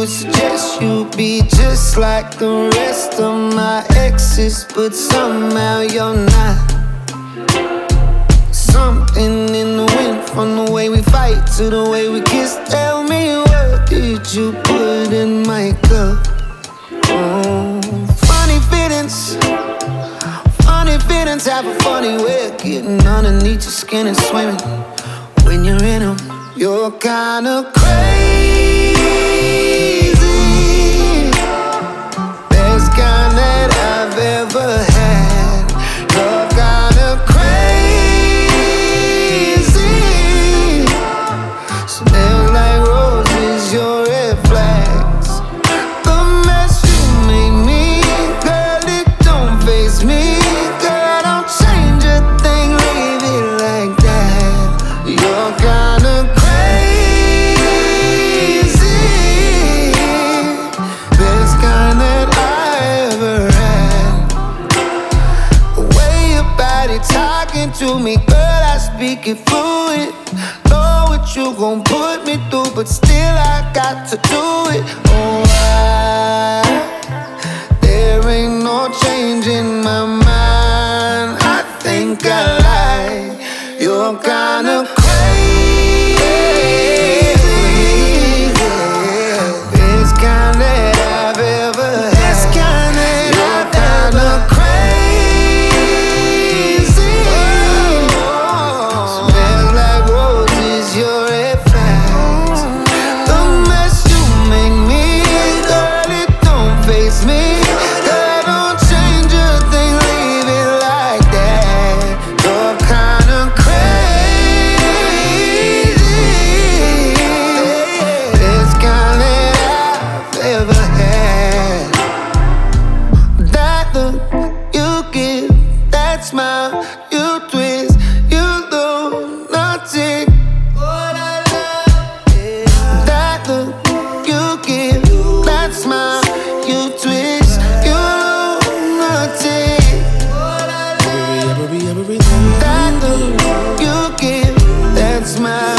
would suggest you be just like the rest of my exes, but somehow you're not. Something in the wind, from the way we fight to the way we kiss. Tell me, what did you put in my cup? Oh, funny feelings have a funny way of getting underneath your skin and swimming. When you're in them, you're kinda crazy. Best kind that I've ever had. You're kinda crazy. Smell like roses, your red flags. The mess you made me, girl, it don't faze me. Girl, don't change a thing, leave it like that. You're kinda crazy. Best kind that I ever had. The way your body talking to me, girl, I speak it fluid. Know what you gon' put me through, but still I got to do it. Oh, there ain't no changing my mind. I think I like. You're kinda crazy. Best kind that I've ever had. You're kinda crazy. Smells like roses, your red flags. The mess you make me, girl, it don't faze me. Girl, don't change a thing, leave it like that. You're kinda crazy. Best kind that I've ever had. That look you give, that smile you twist, you do nothing. That look you give, that smile you twist, you do nothing. That look you give, that smile